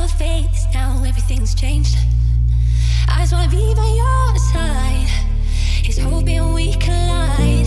your face, now everything's changed. I just wanna be by your side. He's hoping we collide.